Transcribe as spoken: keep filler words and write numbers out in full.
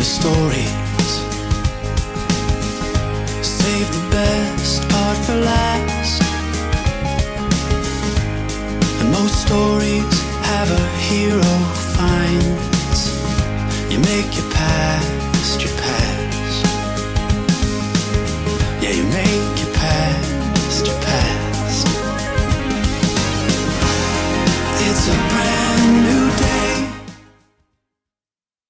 stories. Save the best part for last. And most stories have a hero finds. You make your past your past. Yeah, you make your past your past. It's a brand